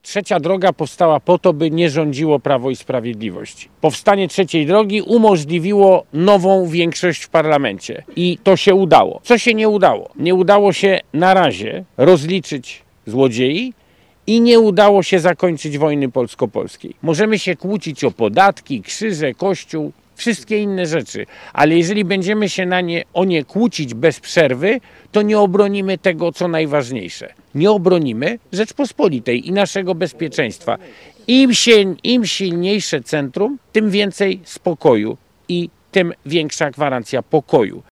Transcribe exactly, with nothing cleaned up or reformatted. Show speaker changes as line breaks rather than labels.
Trzecia droga powstała po to, by nie rządziło Prawo i Sprawiedliwość. Powstanie trzeciej drogi umożliwiło nową większość w parlamencie i to się udało. Co się nie udało? Nie udało się na razie rozliczyć złodziei i nie udało się zakończyć wojny polsko-polskiej. Możemy się kłócić o podatki, krzyże, kościół, wszystkie inne rzeczy, ale jeżeli będziemy się na nie, o nie kłócić bez przerwy, to nie obronimy tego, co najważniejsze. Nie obronimy Rzeczpospolitej i naszego bezpieczeństwa. Im, się, im silniejsze centrum, tym więcej spokoju i tym większa gwarancja pokoju.